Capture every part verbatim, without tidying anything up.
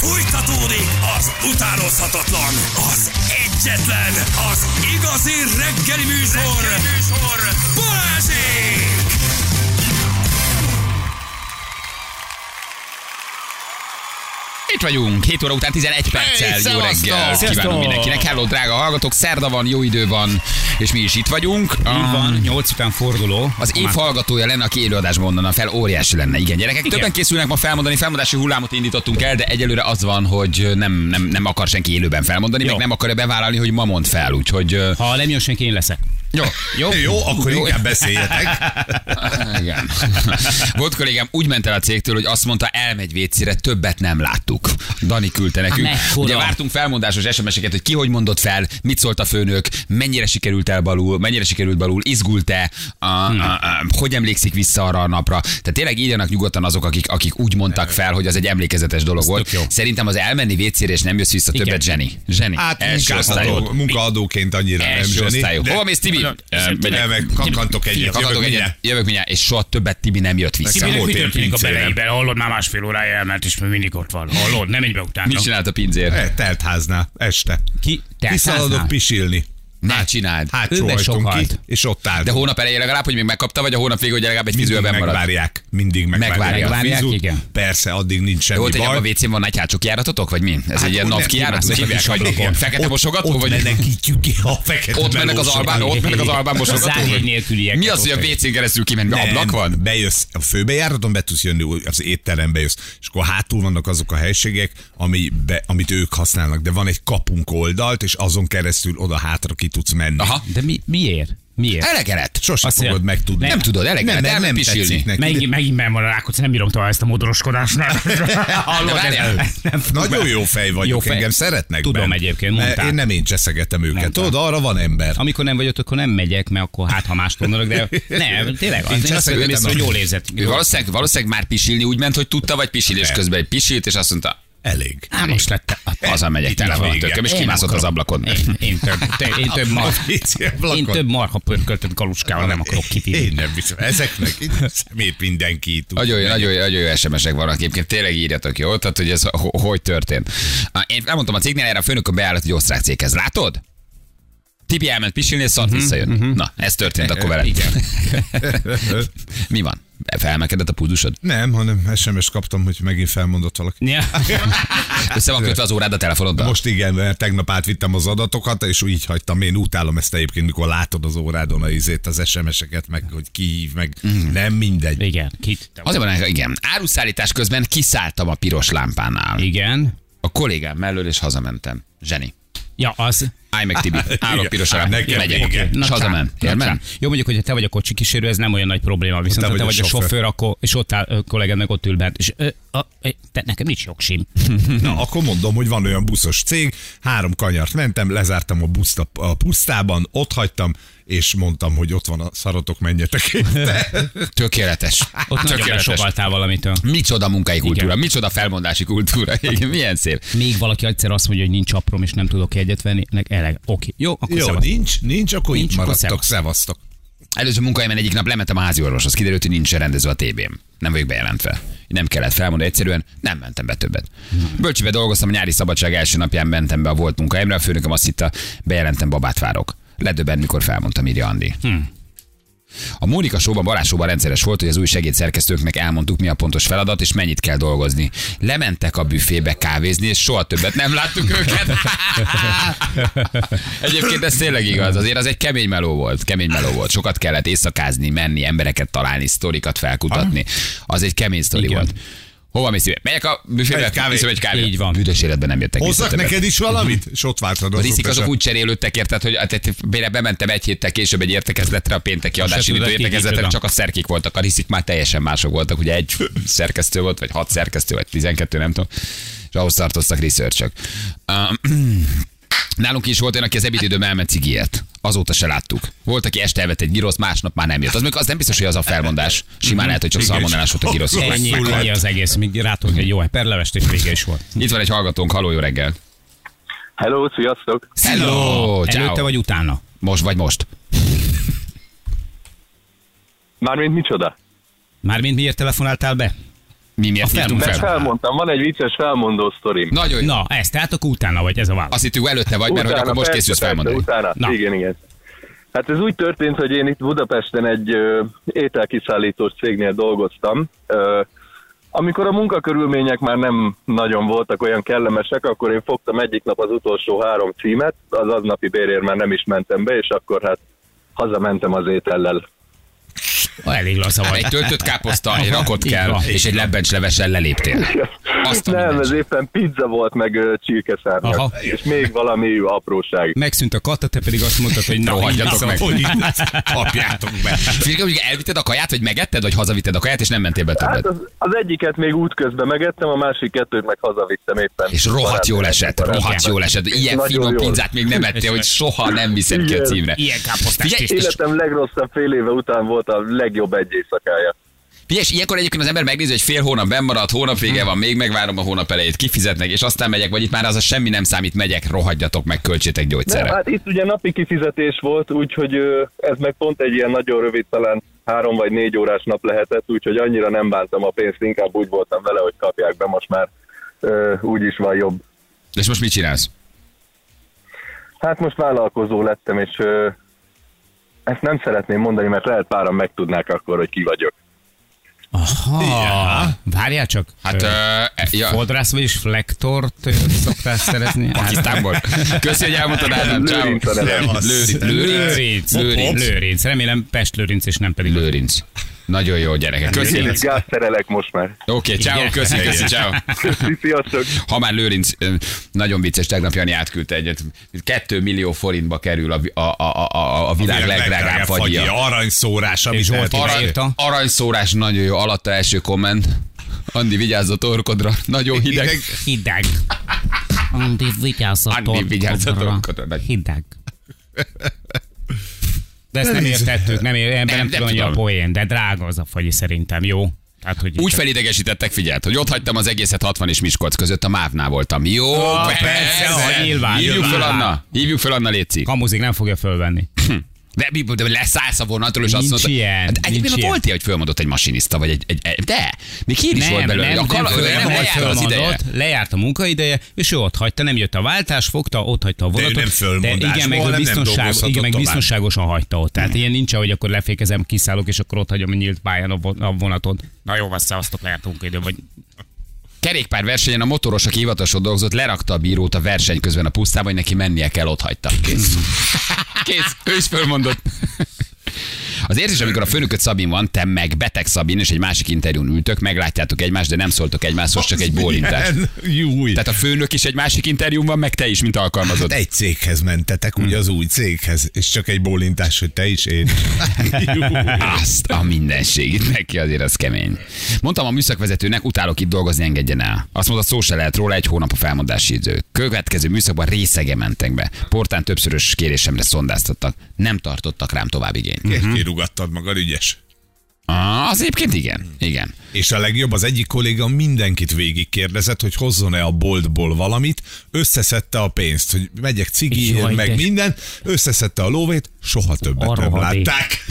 Fújtatódik az utánozhatatlan, az egyetlen, az igazi reggeli műsor, reggeli műsor. Balázsék! Itt vagyunk, hét óra után tizenegy perccel. Hey, jó reggel kívánunk mindenkinek. Hello, drága hallgatók, szerda van, jó idő van, és mi is itt vagyunk. Így van, nyolc után forduló. Az év hallgatója lenne, aki élőadásban mondana fel, óriási lenne. Igen, gyerekek, igen. Többen készülnek ma felmondani, felmondási hullámot indítottunk el, de egyelőre az van, hogy nem, nem, nem akar senki élőben felmondani, jó. Meg nem akarja bevállalni, hogy ma mond fel, úgyhogy... Ha nem jön senki, én leszek. Jó, jó, jó, akkor jó. Inkább beszéljetek. Igen. Volt kollégám, úgy ment el a cégtől, hogy azt mondta, elmegy vécére, többet nem láttuk. Dani küldte nekünk. Ugye vártunk felmondásos es em es-eket, hogy ki hogy mondott fel, mit szólt a főnök, mennyire sikerült el balul, mennyire sikerült balul, izgult-e, a, a, a, hogy emlékszik vissza arra a napra. Tehát tényleg írjanak nyugodtan azok, akik, akik úgy mondtak fel, hogy az egy emlékezetes dolog ez volt. Szerintem az elmenni vécére és nem jössz vissza, igen. Többet zseni. Zseni. Hát munkádó, munkaadóként annyira első nem zseni. Hova mész, Tibi? Meg kakantok egyet, jövök mindjárt. Jövök mindjárt, és soha többet Tibi nem jött vissza. Tibinek mi történik a beleiben? Hallod, már másfél órája elment, és még mindig ott van. Hallod, nem menj be utána. Mit csinált a pincér? Teltháznál, este. Ki? Kiszaladok pisilni. Ne csináld. Hát sohajtunk ki, és ott állt. De hónap elején legalább, hogy még megkapta, vagy a hónap végén, hogy legalább egy fizőben marad? Megvárják, mindig megvárják. Megvárják, igen. Persze, addig nincs semmi baj. Volt, hogy a vécén van egy hátsó kijáratotok, vagy mi? Ez egy ilyen nav kijárat, fekete mosogató, vagy menekítjük ki a fekete. Ott mennek az albán, ott mennek az albán mosogató. Mi az, hogy a vécén keresztül kimenni? Ablak van? Bejössz, a főbejáraton be tudsz jönni, az étterembe jössz, és akkor hátul vannak azok a helységek, amit ők használnak, de van egy kapunk oldalt, és azon keresztül oda-hátra ki tudsz menni. De mi, miért? Miért? Elegelet. Sose azt fogod megtudni. Nem tudod, elegelet. Nem, nem, nem pisilni. Megint, megint benn van a Rákóczi, nem bírom tovább ezt a modoroskodást. Nagyon jó fej vagyok, jó fej. Engem szeretnek. Tudom ben. Egyébként, mondtál. Én nem én cseszegetem őket. Mondtál. Tudod, arra van ember. Amikor nem vagyok, akkor nem megyek, mert akkor hát ha mást gondolok, de nem, tényleg. Én azt hogy jól érzett. Valószínűleg, valószínűleg már pisilni úgy ment, hogy tudta, vagy pisilés közben egy pisilt, és azt mondta, elég. Á, most lett. Hazamegyek, tele van a tököm, és kimászott az ablakon. Én, én több, te, én több marha, én több marha pörköltött galuskával nem akarok kipírni. Én nem viszem. Ezeknek szemét mindenki tud. Nagyon jó, nagyon jó, nagyon jó es em es-ek vannak egyébként. Tényleg írjatok, jó? Tehát, hogy ez hogy történt. Én elmondtam a cégnél, erre a főnökön beállott egy osztrák céghez. Látod? Tibi elment pisilni, és szart visszajön. Uh-huh. Na, ez történt akkor vele. Igen. Mi van? Felmelkedett a pulzusod? Nem, hanem es em es kaptam, hogy megint felmondott valaki. Ja. Össze van kötve az órád a telefonoddal? Most igen, mert tegnap átvittem az adatokat, és így hagytam. Én utálom ezt egyébként, mikor látod az órádon a izét, az es em es-eket, meg hogy ki hív, meg mm. nem mindegy. Igen, kit. Azért van, igen. Áruszállítás közben kiszálltam a piros lámpánál. Igen. A kollégám mellől, és hazamentem. Zseni. Ja, az. Állj meg, Tibi. Állok pirosra. Megyek. Okay. És hazament. Jó, mondjuk, hogyha te vagy a kocsi kísérő, ez nem olyan nagy probléma. Viszont ha te vagy a sofőr, akkor, és ott áll kollégád meg ott ül bent, és ö, a, te, nekem nincs jogsim. Na, akkor mondom, hogy van olyan buszos cég, három kanyart mentem, lezártam a buszt a, a pusztában, ott hagytam, és mondtam, hogy ott van a szaratok, menjetek. Tökéletes. Ott nagyon lesokaltál valamitől. Micsoda munkai kultúra, igen. Micsoda felmondási kultúra. Igen, milyen szép. Még valaki egyszer azt mondja, hogy nincs aprom, és nem tudok jegyet venni. Oké, okay. Jó, akkor Jó, nincs, nincs, akkor nincs, itt maradtok, szevasztok. Előző munkahelyemen egyik nap lementem a házi orvoshoz, kiderült, hogy nincs rendezve a té bém. Nem vagyok bejelentve. Nem kellett felmondani, egyszerűen nem mentem be többet. Hmm. Bölcsibe dolgoztam, a nyári szabadság első napján mentem be a volt munkahelyemre, a főnököm azt hitte, bejelentem, babát várok. Ledöbbent, mikor felmondtam, írja Andi. Hmm. A Mónika showban, Balázs showban rendszeres volt, hogy az új segédszerkesztőknek elmondtuk, mi a pontos feladat, és mennyit kell dolgozni. Lementek a büfébe kávézni, és soha többet nem láttuk őket. Egyébként ez tényleg igaz, azért az egy kemény meló volt. Kemény meló volt. Sokat kellett éjszakázni, menni, embereket találni, sztorikat felkutatni. Az egy kemény sztori volt. Hova mész? Megyek a büfébe, viszem egy kávét. Így van. Büdös életben nem jöttek. Hozzak neked is valamit? És ott vártad az. A riszik azok úgy cserélődtek, érted, hogy hát, bementem egy héttel később egy értekezletre, a pénteki adásindító értekezletre, csak a szerkik voltak. A riszik már teljesen mások voltak. Ugye egy szerkesztő volt, vagy hat szerkesztő, vagy tizenkettő, nem tudom. És ahhoz tartoztak research-ök. Nálunk is volt olyan, aki az ebédidőben elment cigiért. Azóta se láttuk. Volt, aki este elvett egy gyrosz, másnap már nem jött. Az, az nem biztos, hogy az a felmondás. Simán lehet, hogy csak szalmonellás volt a gyrosz. Ennyi, ennyi az egész, míg rátolunk egy jó perlevest, és vége is volt. Itt van egy hallgatónk, halló, jó reggel. Hello, sziasztok. Hello, előtte vagy utána? Most vagy most. Mármint micsoda? Mármint miért telefonáltál be? Mi miért hívtunk Mert fel? felmondtam, van egy vicces felmondó sztorim. Nagyon jó. Na, ezt tehát akkor utána vagy, ez a válasz. Azt hittük előtte vagy, mert hogy akkor most persze, készülsz persze, felmondani. Utána, Na. igen, igen. Hát ez úgy történt, hogy én itt Budapesten egy ö, ételkiszállítós cégnél dolgoztam. Ö, amikor a munkakörülmények már nem nagyon voltak olyan kellemesek, akkor én fogtam egyik nap az utolsó három címet, az aznapi bérért már nem is mentem be, és akkor hát hazamentem az étellel. Ah, elég laza Egy vagy. töltött káposzta, egy rakott Így kell, van. és egy lebbencslevessel leléptél. Azt a Nem, ez mindenit. éppen pizza volt, meg ö, csirkeszárnyak, Aha. és még valami apróság. Megszűnt a kata, te pedig azt mondtad, hogy na, Rohadjatok meg. Hogy kapjátok be. Figyelj, hogy elvitted a kaját, vagy megetted, vagy hazavitted a kaját, és nem mentél be Hát többet. az, az egyiket még útközben megettem, a másik kettőt meg hazavittem éppen. És rohadt jól esett, rohadt jól esett. Ilyen Nagyon finom jól. pizzát még nem ettél, hogy soha nem viszed ki a Igen. címre. Ilyen káposztás Figyelj, tészta. Életem legrosszabb fél éve után volt a legjobb egy éjszakája. Figyelj, és ilyenkor egyébként az ember megnézi, hogy fél hónap benn maradt, hónap vége van, még megvárom a hónap elejét, kifizetnek, és aztán megyek, vagy itt már az a semmi nem számít, megyek, rohadjatok meg, költsétek Nem, gyógyszerre. hát itt ugye napi kifizetés volt, úgyhogy ö, ez meg pont egy ilyen nagyon rövid, talán három vagy négy órás nap lehetett, úgyhogy annyira nem bántam a pénzt, inkább úgy voltam vele, hogy kapják be, most már ö, úgy is van jobb. És most mit csinálsz? Hát most vállalkozó lettem, és ö, ezt nem szeretném mondani, mert lehet páran megtudnák akkor, hogy ki vagyok. Aha. Várjál csak. Hát, Ö, uh, ja, Fodrász vagyis flektort ö, szoktál szerezni? Pakisztánból. Köszi, hogy elmondtad, Ádám, ciao. Lőrinc a nevem. Lőrinc. Lőrinc. Lőrinc. Lőrinc. Lőrinc. Remélem Pest Lőrinc, és nem pedig. Lőrinc. Nagyon jó, gyerekek. Köszi. Én is gáz szerelek most már. Oké, okay, ciao, köszi, köszi, ciao. Köszi, sziasztok! Ha már Lőrinc, ö, nagyon vicces, tegnap Jani átküldte egyet. Kettő millió forintba kerül a, a, a, a, a világ legdrágább fagyja. Aranyszórás, amit És Zsolt lehet Arany- írni. Arany- Aranyszórás, nagyon jó. Alatta első komment. Andi, vigyázz a torkodra. Nagyon hideg. Hideg. Hideg. Andi, vigyázz a Andi, vigyázz a torkodra. torkodra. Hideg. De ezt nem értettük, nem, ér, ebben nem, Nem, tudom, nem hogy a tudom. poén, de drága az a fagyi szerintem, jó? Tehát, hogy Úgy felidegesítettek, figyeld, hogy ott hagytam az egészet hatvan és Miskolc között, a mávnál voltam. Jó, Ah, persze, persze, hogy nyilván, Hívjuk nyilván. fel Anna, hívjuk fel Anna, létszik. Kamuzik nem fogja fölvenni. De, mi- de leszállsz a vonatról, és azt Nincs mondta, ilyen, Hát egyébként nincs ott ilyen. volt ilyen, hogy fölmondott egy masinista, vagy egy, egy, egy de, még hír is volt belőle. nem, a nem, kala, föl, ő nem, nem hogy lejár az ideje. fölmondott, lejárt a munkaideje, és ő ott hagyta, nem jött a váltás, fogta, ott hagyta a vonatot. nem fölmondásból, de igen, meg, nem- nem biztonság, dolgozhatott igen, meg tovább. biztonságosan hagyta ott. Tehát ilyen nincs, hogy akkor lefékezem, kiszállok, és akkor ott hagyom a nyílt pályán a vo- a vonatot. Na jó, azt szavaztok, lejárt a munkaidő, vagy Kerékpárversenyen a motoros, aki hivatalosan dolgozott, lerakta a bírót a verseny közben a pusztába, hogy neki mennie kell, ott hagyta. Kész. Kész, ő is fölmondott. Az érzés, amikor a főnököt Szabin van, te meg beteg Szabin, és egy másik interjún ültök, meglátjátok egymást, de nem szóltok egymáshoz, csak egy bólintás. Júj. Tehát a főnök is egy másik interjún van, meg te is, mint alkalmazott. Egy céghez mentetek, ugye az új céghez, és csak egy bólintás, hogy te is, én. Azt a mindenségét neki azért az kemény. Mondtam a műszakvezetőnek, utálok itt dolgozni, engedjen el. Azt mondta, szó se lehet róla, egy hónap a felmondási idő. Következő műszakban részege mentek be. Portán többszörös kérésemre szondáztattak. Nem tartottak rám tovább igényt. Kirugattad magad, ügyes. Ah, az egyébként igen. Igen. És a legjobb, az egyik kolléga mindenkit végigkérdezett, hogy hozzon-e a boltból valamit, összeszedte a pénzt, hogy megyek cigi, Jaj, meg de- minden, összeszedte a lóvét, soha többet A nem rohadék. látták.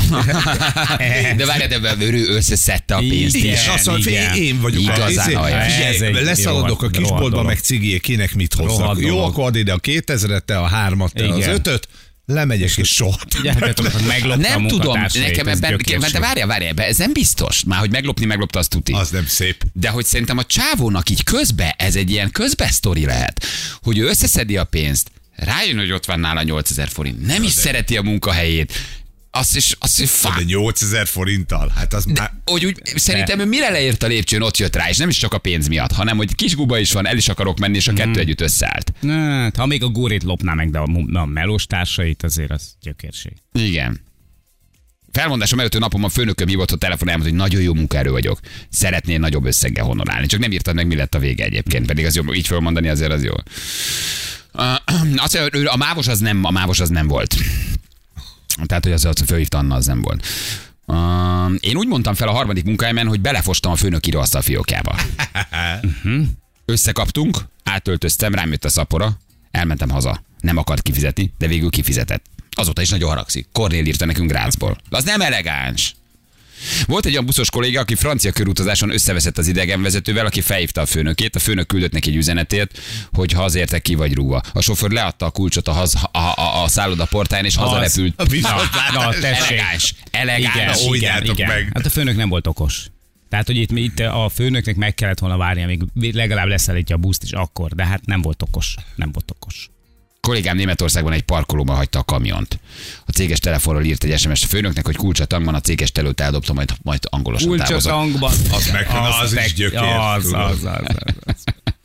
De várjál, de ő összeszedte a pénzt Igen. is. És azt mondja, igen. hogy én vagyok Igazán a izé. aljas. Ez Figyelj, egy leszaladok a rohadt- kisboltba, rohadt meg cigié, kinek mit hoznak. Rohadt Jó, dolog. akkor add ide a kétezret, te a hármat, te az Igen. ötöt, lemegyek, és soha többet. Gyakorlatilag meglopta a Nem tudom, munkatársait, nekem ez ebben, gyökérség. de várjál, várjál, ebben ez nem biztos. Már, hogy meglopni, meglopta, az tuti. Az nem szép. De hogy szerintem a csávónak így közbe, ez egy ilyen közbesztori lehet, hogy ő összeszedi a pénzt, rájön, hogy ott van nála nyolcezer forint, nem is szereti a munkahelyét, azt is, azt is De fá. nyolcezer forinttal, hát az már... Hogy úgy, szerintem ő mire leért a lépcsőn, ott jött rá, és nem is csak a pénz miatt, hanem hogy kis guba is van, el is akarok menni, és a kettő együtt összeállt. Na, hát, ha még a górét lopná meg, de a, a melós társait, azért az gyökérség. Igen. Felmondásom előtt napom a főnököm hívott a telefon, elmondta, hogy nagyon jó munkaerő vagyok. Szeretnél nagyobb összeggel honorálni. Csak nem írtad meg, mi lett a vége egyébként. Pedig az jó, így fölmondani azért az jó. Uh, azt mondja, hogy a mávos az nem, a mávos az nem volt. Tehát, hogy az, az fölhívta Anna, az nem volt. Uh, én úgy mondtam fel a harmadik munkahelyemen, hogy belefostam a főnök íróasztal fiókjába. uh-huh. Összekaptunk, átöltöztem, rám jött a szapora, elmentem haza. Nem akart kifizetni, de végül kifizetett. Azóta is nagyon haragszik. Kornél írta nekünk Grácsból. Az nem elegáns. Volt egy olyan buszos kolléga, aki francia körutazáson összeveszett az idegenvezetővel, aki felhívta a főnökét. A főnök küldött neki egy üzenetét, hogy ha azért ki vagy rúgva. A sofőr leadta a kulcsot a, haz, a, a, a szálloda portáján, és hazarepült. Na, na, elegáns, elegáns. Igen, igen, igen. meg. Hát a főnök nem volt okos. Tehát, hogy itt, itt a főnöknek meg kellett volna várnia, még legalább leszállítja a buszt is akkor, de hát nem volt okos. Nem volt okos. Kollégám Németországban egy parkolóban hagyta a kamiont. A céges telefonról írt egy es em es a főnöknek, hogy kulcs a tankban, a céges telőt eldobta, majd, majd angolosan kulcs távozott. Kulcs a tankban. Az meg, az, az is gyökér. Az, az, az, az.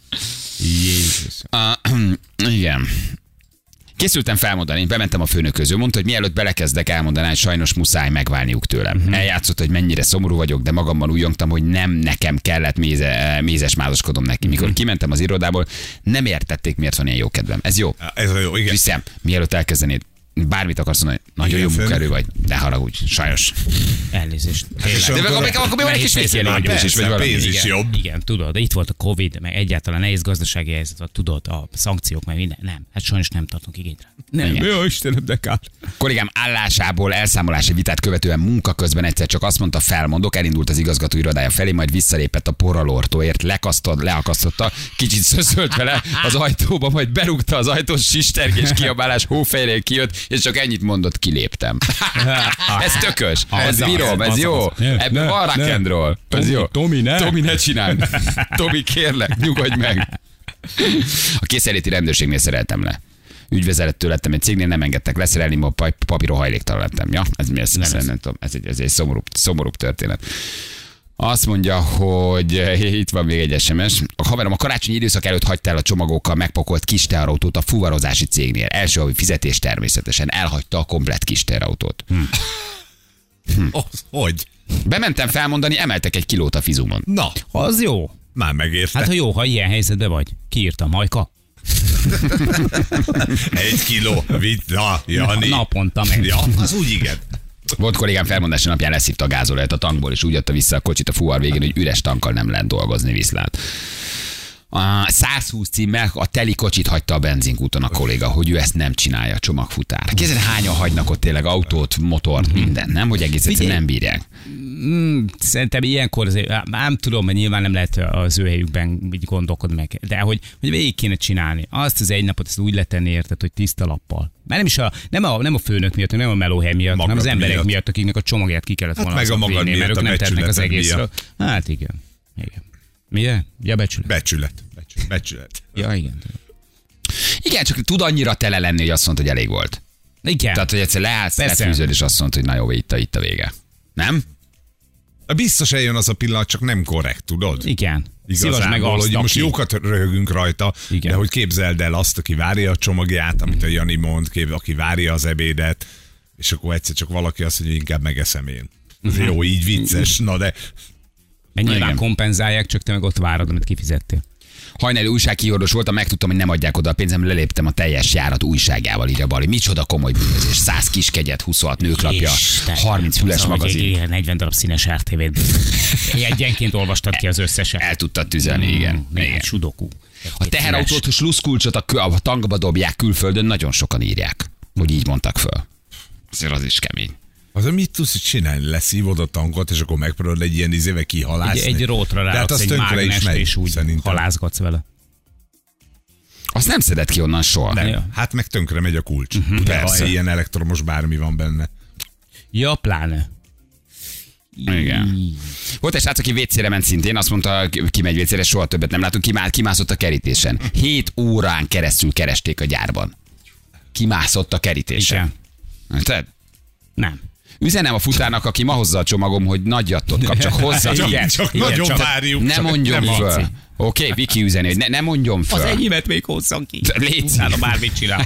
Jézus. Uh, igen. Készültem felmondani, bementem a főnökhöz. Ő mondta, hogy mielőtt belekezdek, elmondaná, hogy sajnos muszáj megválniuk tőlem. Uh-huh. Eljátszott, hogy mennyire szomorú vagyok, de magamban újjongtam, hogy nem nekem kellett méze, mézes mázoskodom neki. Mikor uh-huh. kimentem az irodából, nem értették, miért van ilyen jó kedvem. Ez jó. Ez jó, igen. Viszem, mielőtt elkezdenéd, bármit akarsz mondani, nagyon igen, jó munkaerő vagy, de haragudj, sajnos. Elnézést. De akkor, akkor mi van egy kis pénz is, vagy valami. Pénz is jobb. Igen, tudod, de itt volt a Covid, meg egyáltalán nehéz gazdasági helyzet, tudod, a szankciók, meg minden. Nem, hát sajnos nem tartunk igényre. Nem. Jó, Istenem, de kár. Kollégám állásából elszámolási vitát követően munka közben egyszer csak azt mondta, felmondok, elindult az igazgató irodája felé, majd visszalépett a porralortóért, lekasztott, leakasztotta, kicsit szöszölt vele az ajtóba, majd berúgta az ajtós sistergés kiabálás, hófejre kijött, és csak ennyit mondott, kiléptem. Ez tökös, ez bírom, ez jó. Ebből van rock and roll. Ez jó. Tomi, ne. Tomi, ne csinálj. Tomi, kérlek, nyugodj meg. A készenléti rendőrségnél szereltem le. Ügyvezettől lettem egy cégnél, nem engedtek leszerelni, ma papíron hajléktalan lettem. Ja, ez mi ez? Nem, nem tudom, ez egy, ez egy szomorúbb, szomorúbb történet. Azt mondja, hogy itt van még egy es em es. A haverom a karácsonyi időszak előtt hagyta el a csomagokkal megpakolt kis teherautót a fuvarozási cégnél. Első havi fizetés természetesen. Elhagyta a komplett kis teherautót. Hm. Hm. Oh, hogy? Bementem felmondani, emeltek egy kilót a fizumon. Na, az jó. Már megérte. Hát ha jó, ha ilyen helyzetben vagy. Kiírta Majka? Egy kiló. Na, Jani. Naponta meg. Ja, az úgy igen. Volt kollégám felmondási napján leszívta a gázolajat a tankból, és úgy adta vissza a kocsit a fuvar végén, hogy üres tankkal nem lehet dolgozni, viszlát. A száz húsz címmel a teli kocsit hagyta a benzinkúton a kolléga, hogy ő ezt nem csinálja, csomagfutár. Kézzel hányan hagynak ott tényleg autót, motort, minden, nem? Hogy egész egyszerűen nem bírják. Szerintem ilyenkor azért, nem tudom, mert nyilván nem lehet az ő helyükben így gondolkodni meg, de hogy, hogy végig kéne csinálni. Azt az egy napot ezt úgy letenni, érted, hogy tiszta lappal. Mert nem is a, nem a, nem a főnök miatt, nem a melóhely miatt, hanem az emberek miatt, miatt akiknek a csomagját ki kellett volna hát meg a magad vinni, mert ők nem tehetnek az egészről. Miatt. Hát igen. Igen. Milyen? Ja, becsület. Becsület. Becsület. Becsület. Ja, igen. Igen, csak tud annyira tele lenni, hogy azt mondta, hogy elég volt. Igen. Tehát, hogy egyszer leállsz, lefűzöd, és azt mondta, hogy na jó, itt a, itt a vége. Nem? Biztos eljön az a pillanat, csak nem korrekt, tudod? Igen. Igazából, meg azt, hogy most jókat röhögünk rajta, igen. De hogy képzeld el azt, aki várja a csomagját, amit a Jani mond, kép, aki várja az ebédet, és akkor egyszer csak valaki azt mondja, hogy inkább megeszem én. Ez uh-huh. Jó, így vicces, na de... Meg nyilván kompenzálják, csak te meg ott várod, amit kifizettél. Hajnali újságkiordos voltam, megtudtam, hogy nem adják oda a pénzem, leléptem a teljes járat újságával, írja Bali. Micsoda komoly bűnözés. száz kiskegyet, huszonhat nőklapja, harminc füles magazin. negyven darab színes er té vét. Egyenként olvastad ki az összeset. El tudtad tüzelni, mm, igen. igen. Sudoku. A teherautót, a sluszkulcsot a, a tankba dobják külföldön, nagyon sokan írják, hogy így mondtak föl. Azért az is kemény. Az, mit tudsz csinálni? Leszívod a tankot, és akkor megpróbálod egy ilyen izével kihalászni? Egy, egy rótra ráadsz egy mágnest, és úgy szerintem. Halászgatsz vele. Azt nem szedett ki onnan soha. Nem. Ja. Hát meg tönkre megy a kulcs. Uh-huh. De ha ilyen elektromos bármi van benne. Ja, pláne. Igen. Volt egy srác, aki vécére ment szintén, azt mondta, kimegy vécére, soha többet nem látunk, kimá- kimászott a kerítésen. Hét órán keresztül keresték a gyárban. Kimászott a kerítésen. Igen. Nem. Üzenem a futárnak, aki ma hozza a csomagom, hogy nagy jattot kap, csak hozzá. Csak, igen, csak igen, nagyon csak várjuk. Ne mondjon nem föl. Oké, okay, Viki üzeni, hogy ne, ne mondjon föl. Az enyémet még hozzon ki. Légy Utána bármit csinál.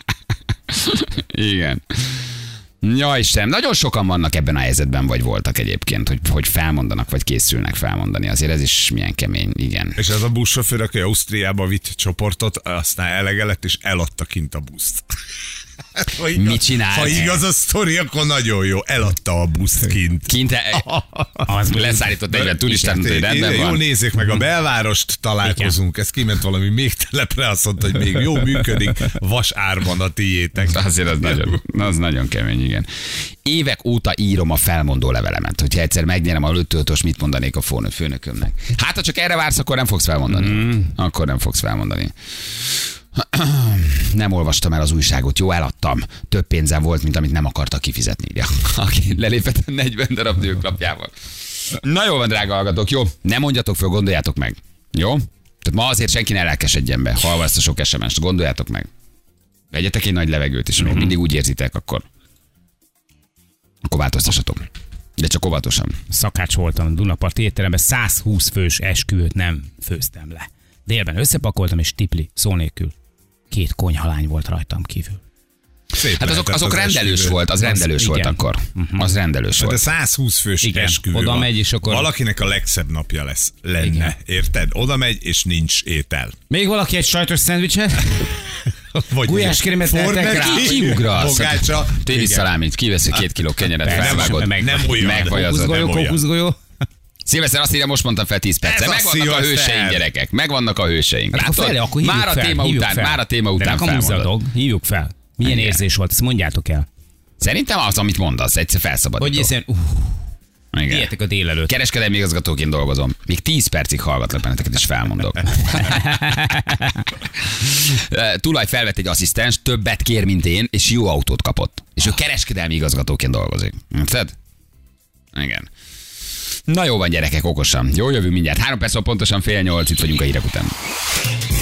Igen. Ja, Istenem, nagyon sokan vannak ebben a helyzetben, vagy voltak egyébként, hogy, hogy felmondanak, vagy készülnek felmondani. Azért ez is milyen kemény, igen. És ez a buszsofőr, aki Ausztriába vitt csoportot, aztán elege lett, és eladta kint a buszt. Ha igaz, Mit csinált? Ha igaz a sztori, akkor nagyon jó. Eladta a buszt kint. Kint az leszállított egyben turistát, hogy rendben Jó, van. nézzék meg a belvárost, találkozunk. Ez kiment valami még telepre, azt mondta, hogy még jó működik. Vasárban a tiétek. Azért az nagyon, az nagyon kemény, igen. Évek óta írom a felmondó levelemet. Hogyha egyszer megnyerem a lőtöltös, mit mondanék a főnök, főnökömnek? Hát, ha csak erre vársz, akkor nem fogsz felmondani. Mm. Akkor nem fogsz felmondani. Nem olvastam el az újságot, jó, eladtam. Több pénzem volt, mint amit nem akartak kifizetni. Ja, aki lelépett a negyven darab nőklapjával. Na jó van, drága hallgatók, jó? Nem mondjatok föl, gondoljátok meg. Jó? Tehát ma azért senki ne lelkesedjen be, halva ezt a sok es em est. Gondoljátok meg. Vegyetek egy nagy levegőt, és még mindig úgy érzitek, akkor akkor változtassatok. De csak óvatosan. Szakács voltam a Dunaparti étteremben, száz húsz fős esküvőt nem főztem le. Délben összepakoltam, és tipli, szó nélkül. Két konyhalány volt rajtam kívül. Szép hát azok, azok az rendelős esküvő. volt, az rendelős Az, volt igen. akkor. Az rendelős Hát a volt. száz húsz fős Igen, esküvő oda van. megy, és akkor- Valakinek a legszebb napja lesz, lenne, Igen. érted? Oda megy, és nincs étel. Még valaki egy sajtos szendvicset? Vagy Gulyáskrémet forr tehetek neki, rá? Kiugrasz. Pogácsa. Téli Igen. szalámit, kiveszi két kiló kenyeret, Persze, felvágod. meg- Nem olyan. Megvajazod. Nem Kókuszgolyó, olyan. kókuszgolyó. Szilveszter azt írja, most mondtam fel tíz percre. Ez a Megvannak a szilveszter. hőseink, gyerekek. Megvannak a hőseink. Akkor Látod? fel, akkor hívjuk már a fel, téma hívjuk után, fel. már a téma De után nem a felmondod. muzzadog, hívjuk fel. Milyen Igen. érzés volt, ezt mondjátok el. Szerintem az, amit mondasz, egyszer felszabadító. Hogy hiszen, uff, Igen. ilyetek a délelőtt. Kereskedelmi igazgatóként dolgozom. Még tíz percig hallgatlak benneteket, és felmondok. Tulaj felvett egy asszisztens, többet kér, mint én, és jó autót kapott. És ő kereskedelmi igazgatóként dolgozik. Érted? Igen. Na jó van, gyerekek, okosan. Jó, jövünk mindjárt. Három perc, pontosan fél nyolc, itt vagyunk a hírek után.